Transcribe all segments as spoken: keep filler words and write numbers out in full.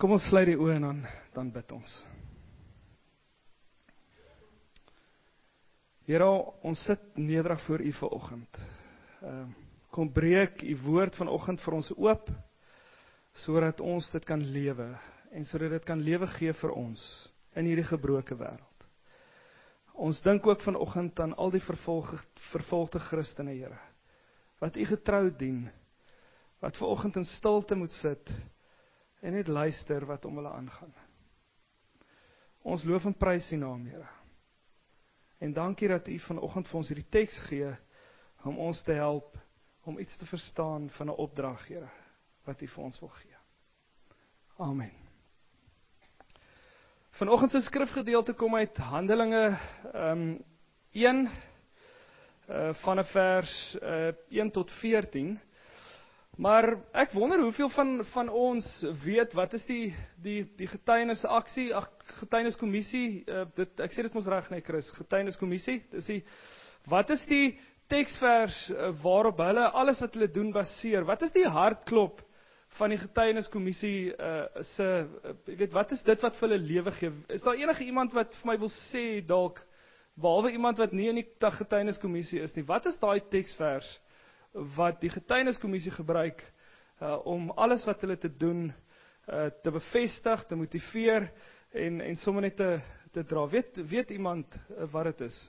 Kom ons sluit die oë en dan, dan bid ons. Here, ons sit nederig voor U vanoggend. Uh, kom breek U woord vanoggend vir ons oop, sodat ons dit kan lewe, en sodat dit kan lewe gee vir ons, in hierdie gebroke wêreld. Ons dink ook vanoggend aan al die vervolg, vervolgde Christene, Here, wat U getrou dien, wat vanoggend in stilte moet sit, en net luister wat om hulle aangaan. Ons loof en prys U naam, Here. En dankie dat U vanoggend vir ons hierdie teks gee, om ons te help, om iets te verstaan van 'n opdrag, Here, wat U vir ons wil gee. Amen. Vanoggend se skrifgedeelte kom uit Handelinge um, een, uh, van 'n vers uh, een tot veertien, maar ek wonder hoeveel van, van ons weet, wat is die, die, die getuienisaksie, ag, getuieniskommissie, uh, dit, ek sê dit mos reg, nee Chris, getuieniskommissie, dis die, wat is die teksvers uh, waarop hulle, alles wat hulle doen baseer, wat is die hartklop van die getuieniskommissie, uh, se, uh, weet, wat is dit wat vir hulle lewe gee? Is daar enige iemand wat vir my wil sê, dalk, behalwe iemand wat nie in die getuieniskommissie is nie, wat is daai teksvers, wat die getuieniskommissie gebruik, uh, om alles wat hulle te doen, uh, te bevestig, te motiveer, en, en sommer net te, te dra. Weet, weet iemand uh, wat het is?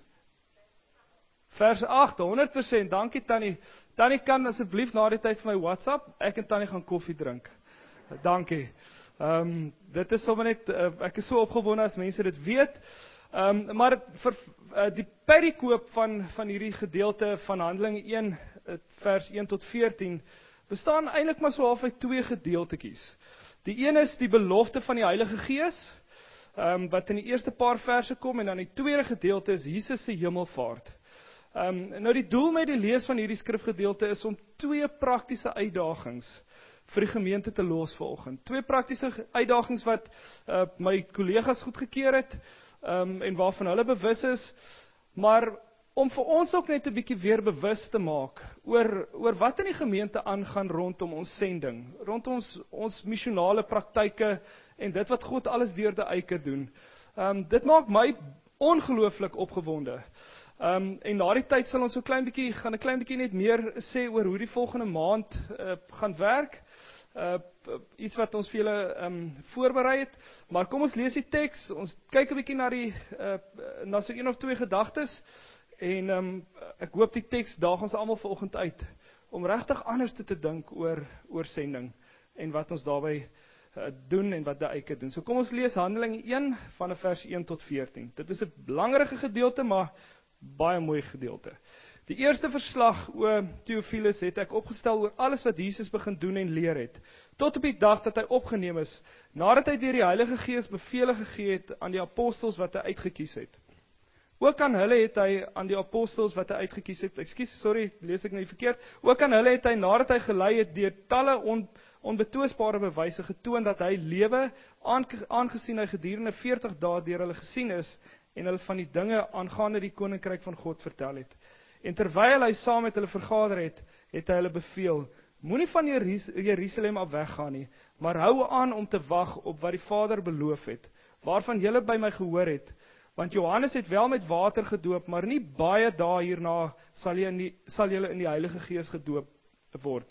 Vers agt, honderd persent, dankie Tannie. Tannie kan asseblief na die tyd vir my WhatsApp, ek en Tannie gaan koffie drink. Uh, dankie. Um, dit is sommer net, uh, ek is so opgewonde as mense dit weet, um, maar vir uh, die perikoop van, van hierdie gedeelte van Handelinge een, vers een tot veertien, bestaan eintlik maar so half uit twee gedeeltetjies. Die een is die belofte van die Heilige Gees, um, wat in die eerste paar verse kom, en dan die tweede gedeelte is Jesus se hemelvaart. Um, nou die doel met die lees van hierdie skrifgedeelte is om twee praktiese uitdagings vir die gemeente te los vanoggend. Twee praktiese uitdagings wat uh, my kollegas goedgekeur het, um, en waarvan hulle bewus is, maar om vir ons ook net 'n bietjie weer bewus te maak oor, oor wat in die gemeente aangaan rondom ons sending, rondom ons, ons missionale praktyke en dit wat God alles deur die eike doen. Um, dit maak my ongelooflik opgewonde. Um, en na die tyd sal ons so klein bietjie, gaan 'n klein bietjie net meer sê oor hoe die volgende maand uh, gaan werk. Uh, iets wat ons vir julle um, voorberei het. Maar kom ons lees die teks, ons kyk 'n bietjie na die uh, na so een of twee gedagtes. En um, ek hoop die teks daag ons almal vanoggend uit, om regtig anders te, te dink oor, oor sending, en wat ons daarby uh, doen, en wat die eike doen. So kom ons lees Handelinge een, van vers een tot veertien. Dit is 'n belangrike gedeelte, maar baie mooi gedeelte. Die eerste verslag, o Theophilus, het ek opgestel oor alles wat Jesus begin doen en leer het, tot op die dag dat hy opgeneem is, nadat hy deur die Heilige Gees bevele gegee het aan die apostels wat hy uitgekies het. Ook aan hulle het hy, aan die apostels wat hy uitgekies het, ekskuus, sorry, lees ek nou verkeerd, ook aan hulle het hy, nadat hy gelei het, deur talle on, onbetwisbare bewyse getoon, dat hy lewe, aangesien hy gedurende veertig dae deur hulle gesien is, en hulle van die dinge aangaande die koninkryk van God vertel het. En terwyl hy saam met hulle vergader het, het hy hulle beveel, moenie van Jerusalem af weggaan nie, maar hou aan om te wag op wat die Vader beloof het, waarvan julle by my gehoor het. Want Johannes het wel met water gedoop, maar nie baie dae hierna sal jy in die, sal julle in die Heilige Gees gedoop word.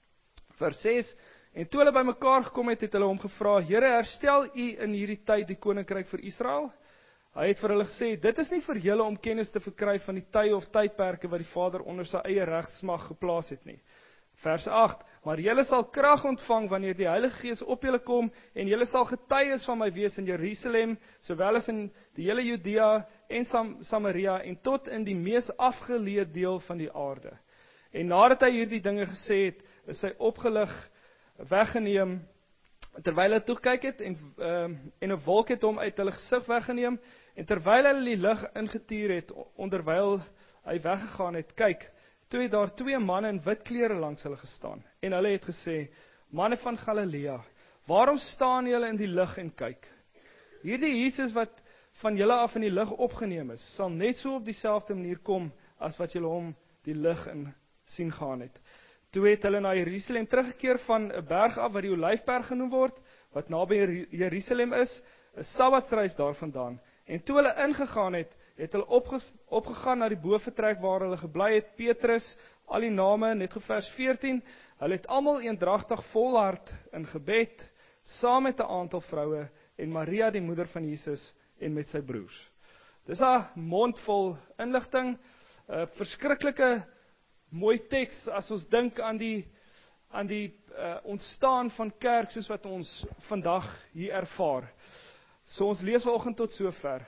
Vers ses, en toe hulle by mekaar gekom het, het hulle hom gevra, Here, herstel u in hierdie tyd die koninkryk vir Israel? Hy het vir hulle gesê, dit is nie vir julle om kennis te verkry van die tye of tydperke wat die Vader onder sy eie regsmag geplaas het nie. Vers agt, maar julle sal krag ontvang wanneer die Heilige Gees op julle kom, en julle sal getuies van my wees in Jerusalem, sowel as in die hele Judea en Sam Samaria, en tot in die mees afgeleë deel van die aarde. En nadat hy hierdie dinge gesê het, is hy opgelig, weggeneem, terwyl hy toegekyk het, en, um, en 'n wolk het hom uit hulle gesig weggeneem, en terwyl hy die lig ingetuur het, onderwyl hy weggegaan het, kyk, toe het daar twee manne in wit klere langs hulle gestaan, en hulle het gesê, manne van Galilea, waarom staan julle in die lig en kyk? Hierdie Jesus wat van julle af in die lig opgeneem is, sal net so op dieselfde manier kom, as wat julle hom die lig in sien gaan het. Toe het hulle na Jerusalem teruggekeer van 'n berg af wat die Olyfberg genoem word, wat naby Jer- Jerusalem is, 'n Sabbatsreis daarvandaan. En toe hulle ingegaan het, het hulle opges, opgegaan na die bovertrek waar hulle gebly het. Petrus, al die name, net vers veertien, hulle het almal eendragtig volhard in gebed, saam met 'n aantal vroue en Maria die moeder van Jesus en met sy broers. Dis 'n mondvol inligting, 'n verskriklike mooi teks as ons dink aan die aan die uh, ontstaan van kerk soos wat ons vandag hier ervaar. So ons lees vanoggend tot sover.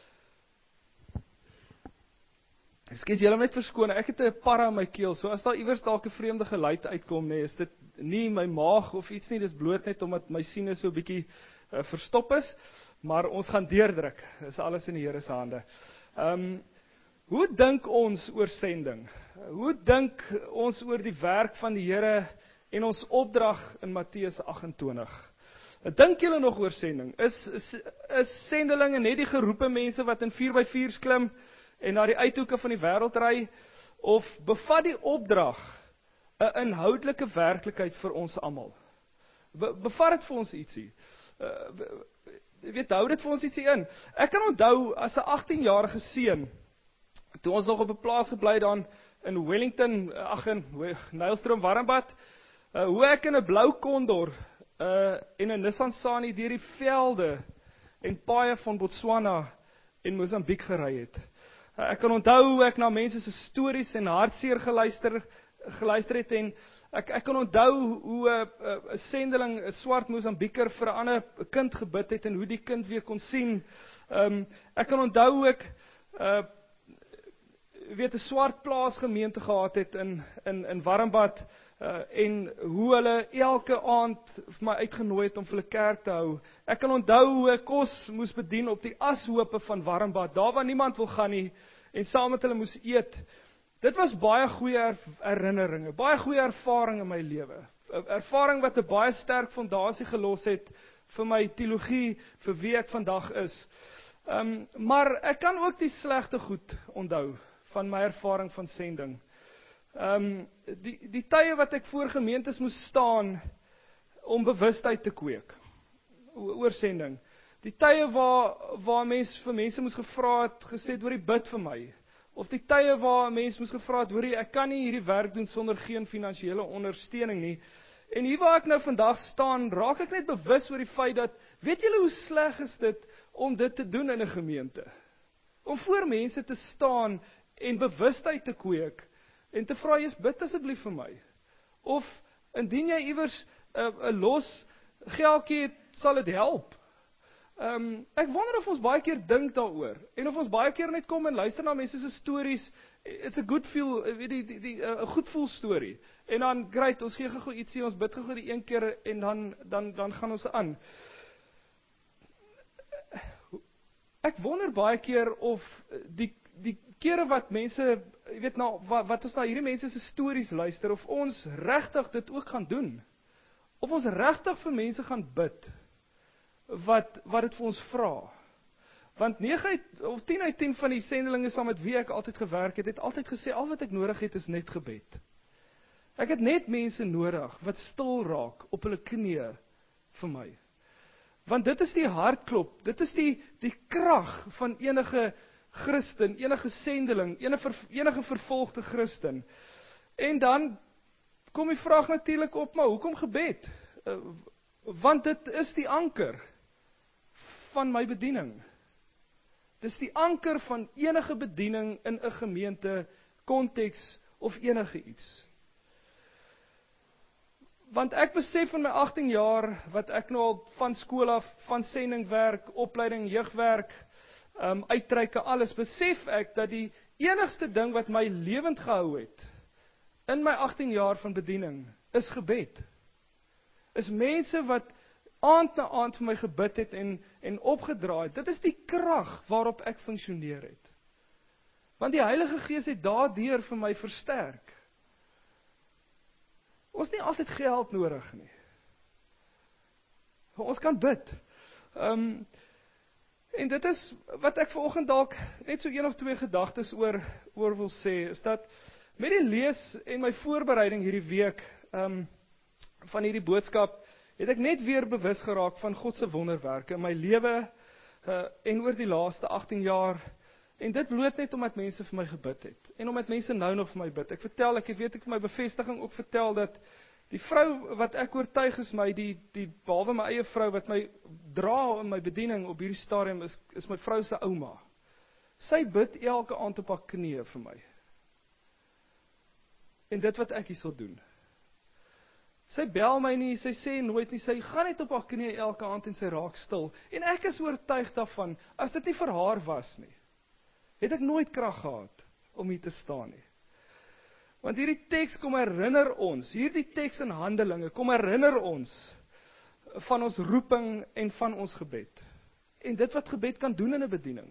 Ekskuus, julle moet net verskoon, ek het 'n parra in my keel, so as daar iewers dalk 'n vreemde geluid uitkom, nee, is dit nie my maag of iets nie, dis bloot net omdat my sinus so 'n bietjie uh, verstop is, maar ons gaan deurdruk, is alles in die Here se hande. Ehm, um, hoe dink ons oor sending? Hoe dink ons oor die werk van die Here en ons opdrag in Matteus agt en twintig? Dink julle nog oor sending? Is, is, is sendelinge net die geroepe mense wat in vier by viers klim en na die uithoeke van die wêreld ry, of bevat die opdrag 'n inhoudelike werklikheid vir ons almal? Be, bevat dit vir ons ietsie? Uh, weet, hou dit vir ons ietsie in? Ek kan onthou, as 'n agtien-jarige seun, toe ons nog op 'n plaas gebly dan in Wellington, ag in Nylstroom Warmbad, uh, hoe ek in 'n blou kondor uh, en 'n Nissan Sani deur die velde en paaie van Botswana en Mosambiek gery het. Uh, ek kan onthou hoe ek na mense se stories en hartseer geluister, geluister het, en ek, ek kan onthou hoe 'n uh, sendeling, 'n swart Mosambieker vir 'n ander kind gebid het, en hoe die kind weer kon sien. Um, ek kan onthou hoe ek uh, weet 'n swart plaasgemeente gehad het in in in Warmbad, uh, en hoe hulle elke aand vir my uitgenooi het om vir hulle kerk te hou. Ek kan onthou hoe ek kos moes bedien op die ashope van Warmbad, daar waar niemand wil gaan nie, en saam met hulle moes eet. Dit was baie goeie herinneringe, baie goeie ervaring in my lewe. Ervaring wat 'n baie sterk fondasie gelos het vir my teologie, vir wie ek vandag is. Um, maar ek kan ook die slegte goed onthou van my ervaring van sending. Um, die, die tye wat ek voor gemeentes moes staan om bewustheid te kweek oor sending. Die tye waar, waar mens vir mense moes gevra het, gesê het, hoorie, bid vir my. Of die tye waar mens moes gevra het, hoorie, ek kan nie hierdie werk doen sonder geen finansiële ondersteuning nie. En hier waar ek nou vandag staan, raak ek net bewus oor die feit dat, weet julle hoe sleg is dit om dit te doen in 'n gemeente? Om voor mense te staan en bewustheid te kweek, en te vra, Jesus, bid asseblief vir my. Of, indien jy iewers 'n uh, los geldjie het, sal dit help. Um, ek wonder of ons baie keer dink daaroor, en of ons baie keer net kom en luister na mense se stories. It's a good feel, weet die, die, die, 'n goed voel storie. En dan, great, ons gee gou ietsie, ons bid gou die een keer, en dan, dan, dan gaan ons aan. Ek wonder baie keer of die, die kere wat mense, jy weet nou, wat, wat ons na hierdie mense se stories luister, of ons regtig dit ook gaan doen. Of ons regtig vir mense gaan bid, wat, wat dit vir ons vra. Want nege of tien uit tien van die sendelinge saam met wie ek altyd gewerk het, het altyd gesê, al wat ek nodig het is net gebed. Ek het net mense nodig, wat stil raak op hulle knieë vir my. Want dit is die hartklop, dit is die, die krag van enige Christen, enige sendeling, enige, enige vervolgde Christen. En dan kom die vraag natuurlik op, maar hoekom gebed? Uh, want dit is die anker van my bediening. Dis die anker van enige bediening in 'n gemeente, konteks of enige iets. Want ek besef in my agtien jaar, wat ek nou al van skool af, van sendingwerk, opleiding, jeugwerk, um, uitreike, alles, besef ek dat die enigste ding wat my lewend gehou het, in my agtien jaar van bediening, is gebed. Is mense wat aand na aand vir my gebid het en, en opgedraai. Dit is die krag waarop ek funksioneer het. Want die Heilige Gees het daardeur vir my versterk. Ons het nie altyd geld nodig nie. Ons kan bid. Um, en dit is wat ek vanoggend dalk net so een of twee gedagtes oor, oor wil sê, is dat Met die lees en my voorbereiding hierdie week um, van hierdie boodskap, het ek net weer bewus geraak van God se wonderwerke in my lewe uh, en oor die laaste agttien jaar. En dit bloot net omdat mense vir my gebid het. En omdat mense nou nog vir my bid. Ek vertel, ek weet ek my bevestiging ook vertel dat die vrou wat ek oortuig is my, die, die behalwe my eie vrou wat my dra in my bediening op hierdie stadium is, is my vrou se ouma. Sy bid elke aand op haar knieë vir my. En dit wat ek hier sal doen. Sy bel my nie, sy sê nooit nie, sy gaan net op haar knieë elke aand en sy raak stil. En ek is oortuig daarvan, as dit nie vir haar was nie, het ek nooit krag gehad om hier te staan nie. Want hierdie teks kom herinner ons, hierdie teks in Handelinge kom herinner ons van ons roeping en van ons gebed. En dit wat gebed kan doen in 'n bediening.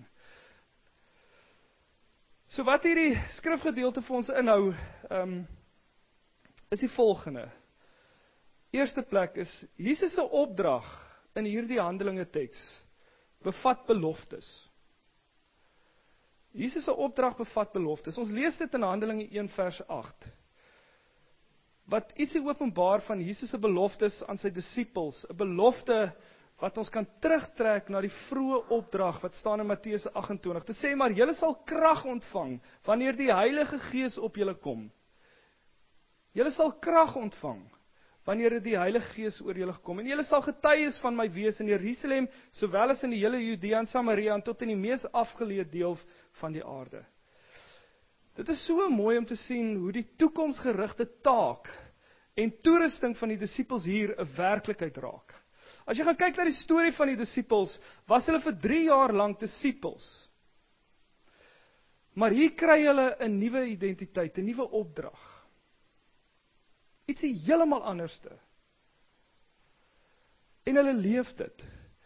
So wat hierdie skrifgedeelte vir ons inhou, um, is die volgende. Eerste plek is, Jesus se opdrag in hierdie Handelinge teks bevat beloftes. Jesus se opdrag bevat beloftes. Ons lees dit in Handelinge een vers agt. Wat ietsie openbaar van Jesus se beloftes aan sy disippels, 'n belofte wat ons kan terugtrek na die vroeë opdrag wat staan in Matteus agt en twintig. Dit sê maar, julle sal krag ontvang wanneer die Heilige Gees op julle kom. Julle sal krag ontvang wanneer die Heilige Gees oor julle kom. En julle sal getuies van my wees in Jerusalem, sowel as in die hele Judea en Samaria en tot in die mees afgeleë deel van die aarde. Dit is so mooi om te sien hoe die toekomsgerigte taak en toerusting van die disippels hier 'n werklikheid raak. As jy gaan kyk na die storie van die disippels, was hulle vir drie jaar lank disippels. Maar hier kry hulle 'n nuwe identiteit, 'n nuwe opdrag. Ietsie heeltemal anderste. En hulle leef dit.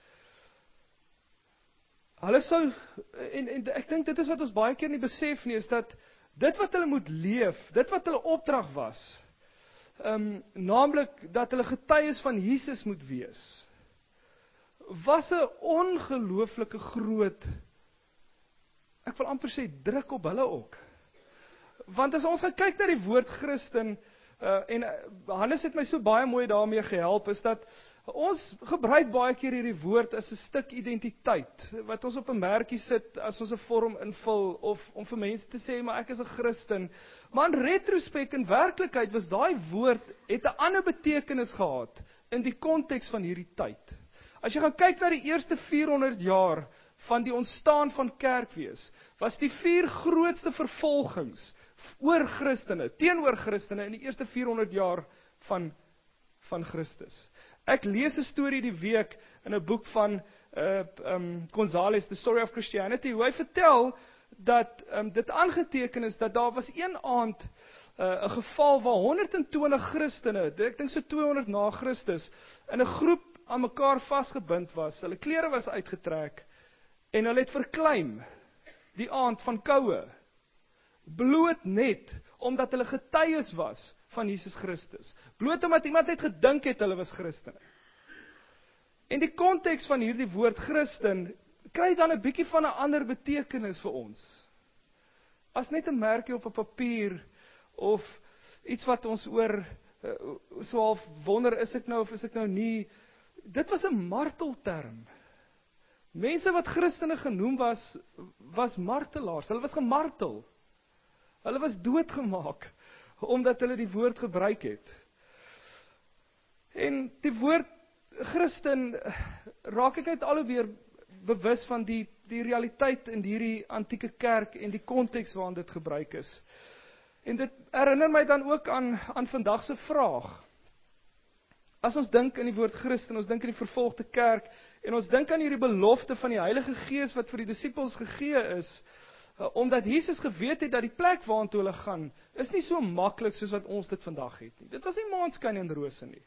Hulle sou, en, en ek dink dit is wat ons baie keer nie besef nie, is dat dit wat hulle moet leef, dit wat hulle opdrag was, um, naamlik dat hulle getuies van Jesus moet wees, was 'n ongelooflike groot, ek wil amper sê, druk op hulle ook. Want as ons gaan kyk na die woord Christen, Uh, en uh, Hannes het my so baie mooi daarmee gehelp, is dat ons gebruik baie keer hierdie woord as 'n stuk identiteit, wat ons op 'n merkie sit as ons 'n vorm invul, of om vir mense te sê, maar ek is 'n Christen. Maar in retrospek, in werklikheid, was daai woord, het 'n ander betekenis gehad, in die konteks van hierdie tyd. As jy gaan kyk na die eerste vierhonderd jaar, van die ontstaan van kerkwees, was die vier grootste vervolgings, oor Christene, teenoor Christene in die eerste vierhonderd jaar van, van Christus. Ek lees 'n storie die week in 'n boek van uh, um, Gonzales, The Story of Christianity, hoe hy vertel dat um, dit aangeteken is dat daar was een aand 'n uh, geval waar honderd en twintig Christene, ek dink so tweehonderd na Christus, in 'n groep aan mekaar vasgebind was. Hulle klere was uitgetrek en hulle het verkleim die aand van koue. Bloot net, omdat hulle getuies was van Jesus Christus. Bloot omdat iemand net gedink het hulle was Christene. En die konteks van hierdie woord Christen, kry dan 'n bietjie van 'n ander betekenis vir ons. As net 'n merkie op 'n papier, of iets wat ons oor, so half wonder, is ek nou of is ek nou nie. Dit was 'n martelterm. Mense wat Christene genoem was, was martelaars. Hulle was gemartel. Hulle was doodgemaak, omdat hulle die woord gebruik het. En die woord Christen, raak ek uit al hoe weer bewus van die, die realiteit in hierdie antieke kerk, en die konteks waarin dit gebruik is. En dit herinner my dan ook aan, aan vandag se vraag. As ons dink in die woord Christen, ons dink in die vervolgde kerk, en ons dink aan hierdie belofte van die Heilige Gees, wat vir die disippels gegee is, omdat Jesus geweet het dat die plek waartoe hulle gaan, is nie so maklik soos wat ons dit vandag het nie. Dit was nie maanskyn en rose nie.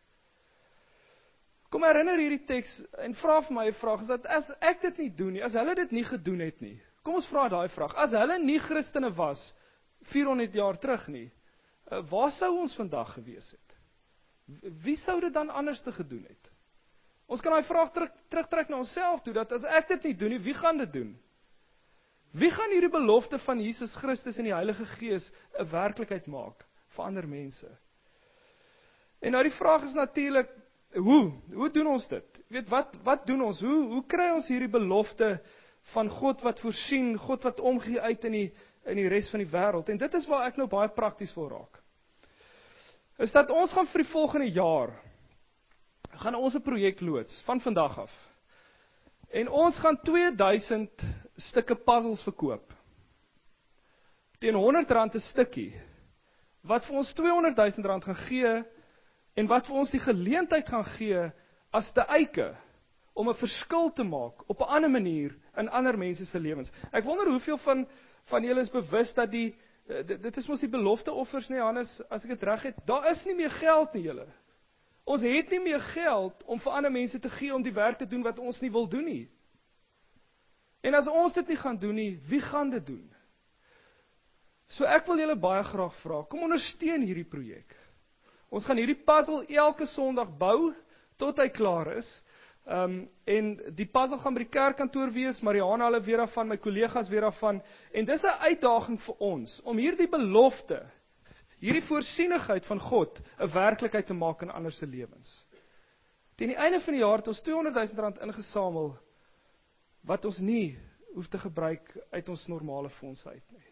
Kom herinner hierdie teks, en vra vir my 'n vraag, is dat as ek dit nie doen nie, as hulle dit nie gedoen het nie, kom ons vra daai vraag, as hulle nie Christene was, vierhonderd jaar terug nie, waar sou ons vandag gewees het? Wie sou dit dan anders te gedoen het? Ons kan daai vraag terug, terugtrek na onsself toe, dat as ek dit nie doen nie, wie gaan dit doen? Wie gaan hierdie belofte van Jesus Christus en die Heilige Gees 'n werklikheid maak vir ander mense? En nou die vraag is natuurlik, hoe? Hoe doen ons dit? Weet wat wat doen ons? Hoe hoe kry ons hierdie belofte van God wat voorsien, God wat omgee uit in die in die res van die wêreld? En dit is waar ek nou baie prakties wil raak. Is dat ons gaan vir die volgende jaar gaan ons 'n projek loods van vandag af. En ons gaan twee duisend stukke puzzles verkoop. Teen honderd rand 'n stukkie. Wat vir ons tweehonderd duisend rand gaan gee en wat vir ons die geleentheid gaan gee as te eike om 'n verskil te maak op 'n ander manier in ander mense se lewens. Ek wonder hoeveel van van julle is bewus dat die dit, dit is mos die belofte offers nie, Hannes, as ek dit reg het, daar is nie meer geld nie, julle. Ons het nie meer geld om vir ander mense te gee om die werk te doen wat ons nie wil doen nie. En as ons dit nie gaan doen nie, wie gaan dit doen? So ek wil julle baie graag vra, kom ondersteun hierdie projek. Ons gaan hierdie puzzle elke Sondag bou tot hy klaar is. Um, en die puzzle gaan by die kerkkantoor wees, Mariana hulle weer daarvan, my kollegas weer daarvan. En dis 'n uitdaging vir ons om hierdie belofte, hierdie voorsienigheid van God 'n werklikheid te maak in ander se lewens. Teen die einde van die jaar het ons tweehonderd duisend rand ingesamel wat ons nie hoef te gebruik uit ons normale fondse uit nie.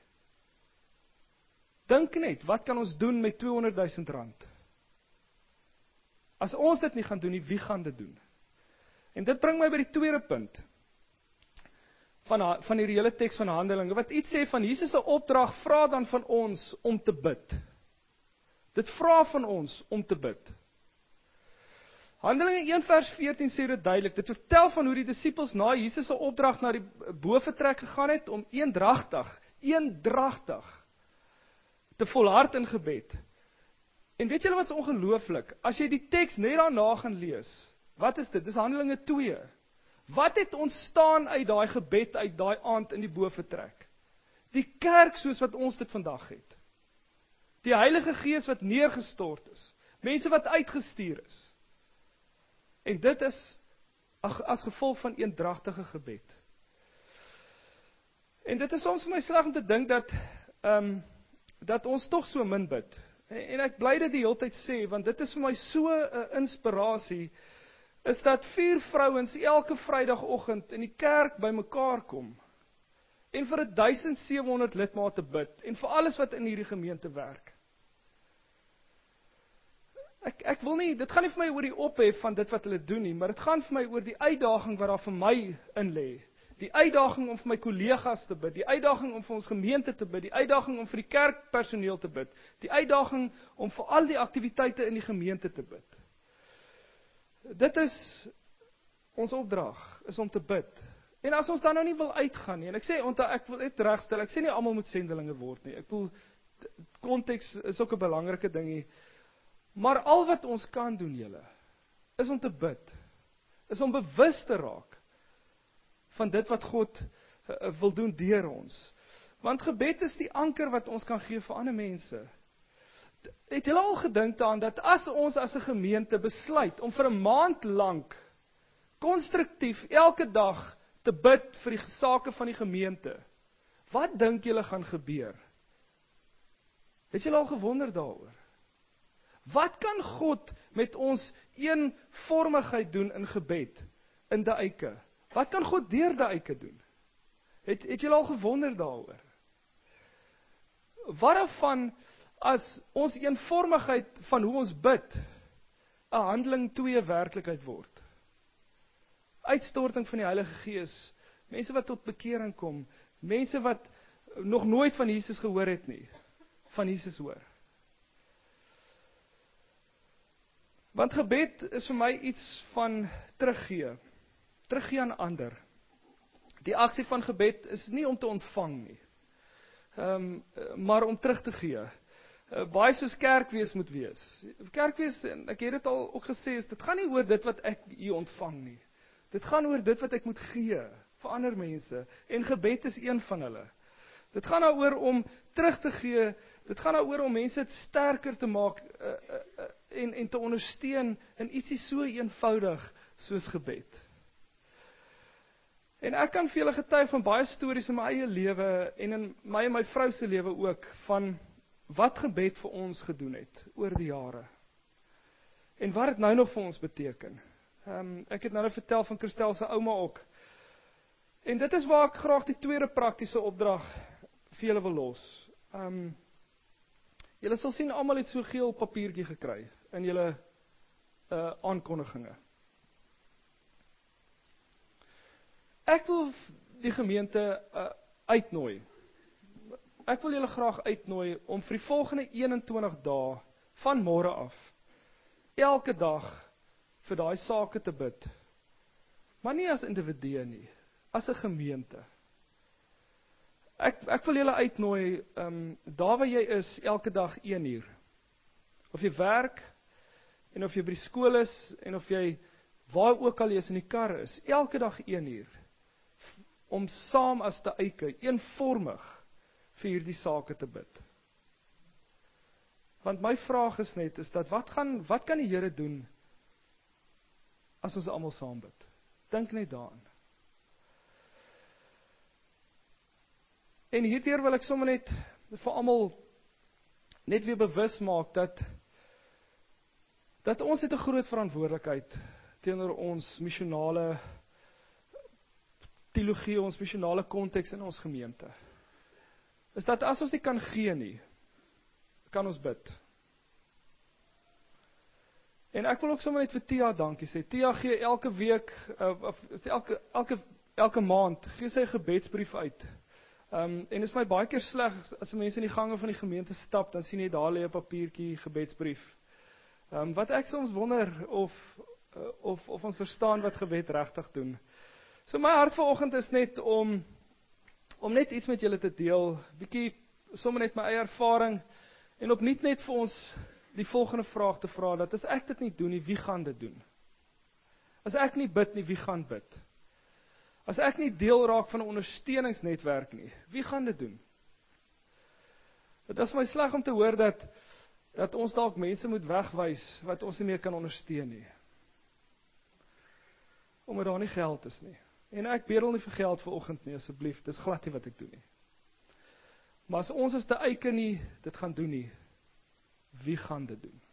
Dink net, wat kan ons doen met tweehonderd duisend rand? As ons dit nie gaan doen nie, wie gaan dit doen? En dit bring my by die tweede punt van van hierdie hele teks van Handelinge wat iets sê van Jesus se opdrag vra dan van ons om te bid. Dit vra van ons om te bid. Handelinge een vers veertien sê dit duidelik. Dit vertel van hoe die disippels na Jesus se opdrag na die bovertrek gegaan het om eendragtig, eendragtig te volhard in gebed. En weet julle wat is ongelooflik? As jy die teks net daarna gaan lees, wat is dit? Dis Handelinge twee. Wat het ontstaan uit daai gebed, uit daai aand in die bovertrek? Die kerk soos wat ons dit vandag het. Die Heilige Gees wat neergestort is. Mense wat uitgestuur is. En dit is as gevolg van eendragtige gebed. En dit is soms vir my sleg om te dink dat um, dat ons tog so min bid. En, en ek bly dit die hele tyd sê, want dit is vir my so 'n uh, inspirasie, is dat vier vrouens elke Vrydagoggend in die kerk bymekaar kom en vir duisend sewe honderd lidmate bid en vir alles wat in hierdie gemeente werk. Ek ek wil nie, dit gaan nie vir my oor die ophef van dit wat hulle doen nie, maar dit gaan vir my oor die uitdaging wat daar vir my in lê. Die uitdaging om vir my kollegas te bid, die uitdaging om vir ons gemeente te bid, die uitdaging om vir die kerkpersoneel te bid, die uitdaging om vir al die aktiwiteite in die gemeente te bid. Dit is ons opdrag, is om te bid. En as ons dan nou nie wil uitgaan nie, en ek sê, onthou, ek wil net regstel, ek sê nie almal moet sendelinge word nie, ek wil, konteks is ook 'n belangrike ding nie, maar al wat ons kan doen, julle, is om te bid, is om bewus te raak van dit wat God uh, wil doen deur ons. Want gebed is die anker wat ons kan gee vir ander mense. Het julle al gedink daaraan dat as ons as 'n gemeente besluit om vir 'n maand lank konstruktief elke dag te bid vir die sake van die gemeente, wat dink julle gaan gebeur? Het julle al gewonder daaroor? Wat kan God met ons eenvormigheid doen in gebed, in die eike? Wat kan God deur die eike doen? Het, het julle al gewonder daaroor? Wat daarvan as ons eenvormigheid van hoe ons bid, 'n Handeling twee werklikheid word? Uitstorting van die Heilige Gees, mense wat tot bekering kom, mense wat nog nooit van Jesus gehoor het nie, van Jesus hoor. Want gebed is vir my iets van teruggee, teruggee aan ander. Die aksie van gebed is nie om te ontvang nie, um, maar om terug te gee. Uh, baie soos kerkwees moet wees. Kerkwees, en ek het dit al ook gesê, is, dit gaan nie oor dit wat ek hier ontvang nie. Dit gaan oor dit wat ek moet gee vir ander mense, en gebed is een van hulle. Dit gaan daaroor om terug te gee, dit gaan daaroor om mense sterker te maak, uh, uh, uh, en, en te ondersteun in ietsie so eenvoudig soos gebed. En ek kan vir julle getuig van baie stories in my eie lewe, en in my en my vrou se lewe ook, van wat gebed vir ons gedoen het, oor die jare. En wat het nou nog vir ons beteken. Um, ek het nou net vertel van Christel se ouma ook. En dit is waar ek graag die tweede praktiese opdrag vir julle wil los. Um, julle sal sien, almal het so geel papiertjie gekry, in julle uh, aankondiginge. Ek wil die gemeente uh, uitnooi. Ek wil julle graag uitnooi om vir die volgende eenentwintig dae, van môre af, elke dag vir daai sake te bid. Maar nie as individue nie, as 'n gemeente. Ek, ek wil julle uitnooi, um, daar waar jy is, elke dag een uur. Of jy werk, en of jy by die skool is, en of jy waar ook al jy is in die kar is, elke dag een uur. Om saam as te eike, eenvormig, vir hierdie sake te bid. Want my vraag is net, is dat wat gaan, wat kan die Here doen, as ons almal saam bid? Dink net daaraan. En hierdeur wil ek sommer net, vir almal, net weer bewus maak, dat, dat ons het 'n groot verantwoordelikheid, teenoor ons missionale teologie, ons missionale konteks in ons gemeente. Is dat as ons nie kan gee nie, kan ons bid. En ek wil ook sommer net vir Tia dankie sê. Tia gee elke week, uh, of, elke, elke, elke maand, gee sy 'n gebedsbrief uit. Um, en is my baie keer sleg, as mense in die gange van die gemeente stap, dan sien jy daar lê 'n papiertjie, gebedsbrief. Um, wat ek soms wonder, of, uh, of, of ons verstaan wat gebed regtig doen. So my hart vanoggend is net om, om net iets met julle te deel, bietjie, sommer net my eie ervaring, en opnuut net vir ons die volgende vraag te vra, dat as ek dit nie doen nie, wie gaan dit doen? As ek nie bid nie, wie gaan bid? As ek nie deel raak van 'n ondersteuningsnetwerk nie, wie gaan dit doen? Dit is my sleg om te hoor dat, dat ons dalk mense moet wegwys, wat ons nie meer kan ondersteun nie. Omdat daar nie geld is nie. En ek bedel nie vir geld vanoggend nie, asseblief, dis glad nie wat ek doen nie. Maar as ons as te eike nie, dit gaan doen nie, wie gaan dit doen?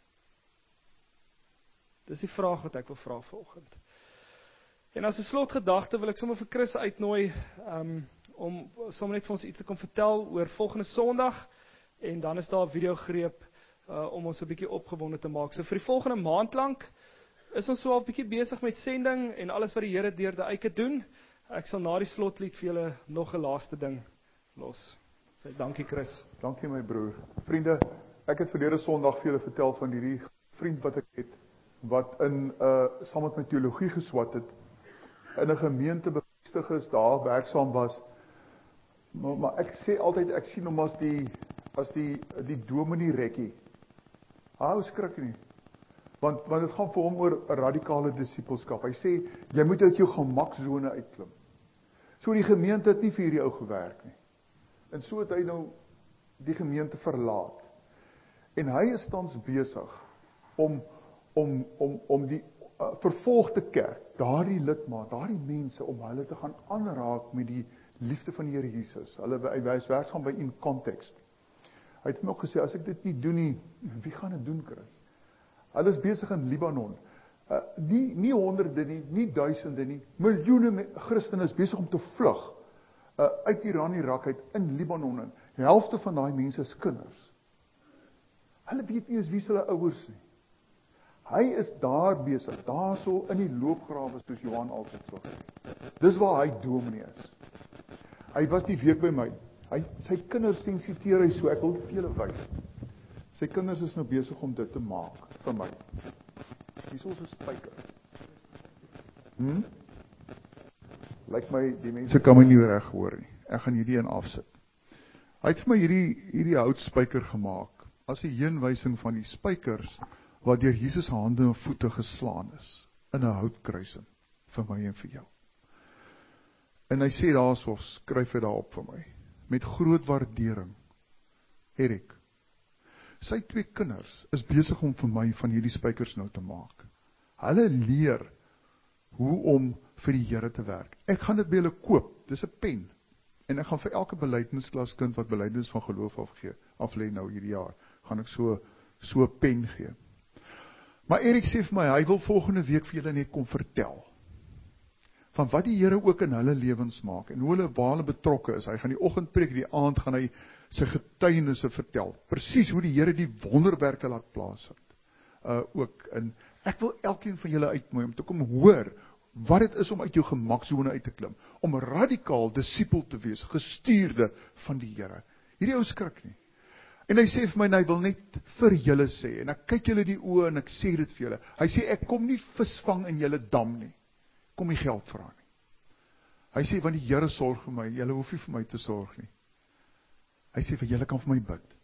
Dis die vraag wat ek wil vra vanoggend. En as 'n slotgedagte wil ek sommer vir Chris uitnooi, um, om sommer net vir ons iets te kom vertel oor volgende Sondag, en dan is daar 'n videogreep, uh, om ons 'n bietjie opgewonde te maak. So vir die volgende maand lank, is ons so al bietjie besig met sending, en alles wat die Here deur die eike doen. Ek sal na die slotlied vir julle nog 'n laaste ding los. Sê dankie Chris. Dankie my broer. Vriende, ek het verlede Sondag vir julle vertel van hierdie vriend wat ek het, wat in, uh, saam met my teologie geswat het, in 'n gemeente bevestig is, daar werksaam was, maar, maar ek sê altyd, ek sien hom as die, as die, die dominee rekkie. Hou skrik nie, want, want het gaan vir hom oor 'n radikale disipelskap. Hy sê, jy moet uit jou gemaksone uitklim. So die gemeente het nie vir hierdie ou gewerk nie, en so het hy nou die gemeente verlaat, en hy is tans besig, om, om, om, om die uh, vervolgde kerk, daardie lidmaat, daardie mense, om hulle te gaan aanraak met die liefde van die Here Jesus. Hulle, hy is werksaam by In Context. Hy het my ook gesê, as ek dit nie doen nie, wie gaan dit doen, Chris? Hulle is besig in Libanon. Uh, nie, nie honderde nie, nie duisende nie, miljoene Christene is besig om te vlug, uh, uit Iran, Irak uit, in Libanon. En helfte van daai mense is kinders. Hulle weet nie eens wie hulle ouers nie. Hy is daar besig, daar so in die loopgrawe, soos Johan altyd sal sê. Dis waar hy dominee is. Hy was die week by my. Hy, sy kinders sensiteer hy so, ek wil dit vir julle wys. Sy kinders is nou besig om dit te maak vir my. Hier is ons 'n spyker. Hm? Lyk my, die mense kan my nie reg hoor nie. Ek gaan hierdie een afsit. Hy het vir my hierdie, hierdie houtspyker gemaak, as 'n heenwysing van die spykers, wat deur Jesus hande en voete geslaan is, in 'n houtkruising, vir my en vir jou. En hy sê daarso, skryf hy daarop vir my, met groot waardering, Erik, sy twee kinders is besig om vir my van hierdie spykers nou te maak. Hulle leer hoe om vir die Here te werk. Ek gaan dit by julle koop, dis 'n pen. En ek gaan vir elke belydenissklas kind wat belydenis van geloof afgee, aflê nou hierdie jaar, gaan ek so so 'n pen gee. Maar Erik sê vir my, hy wil volgende week vir julle net kom vertel van wat die Here ook in hulle lewens maak, en hoe hulle, waar hulle betrokke is. Hy gaan die oggend preek, die aand gaan hy sy getuienisse vertel, presies hoe die Here die wonderwerke laat plaasvind. Uh, ook, en ek wil elkeen van julle uitnooi, om te kom hoor, wat het is om uit jou gemaksone uit te klim, om radikaal disipel te wees, gestuurde van die Here. Hierdie ou skrik nie. En hy sê vir my, hy wil net vir julle sê, en ek kyk julle die oë, en ek sê dit vir julle, hy sê, ek kom nie visvang in julle dam nie, kom nie geld vra nie. Hy sê, want die Here sorg vir my, julle hoef nie vir my te sorg nie. Hy sê, vir julle kan vir my bid.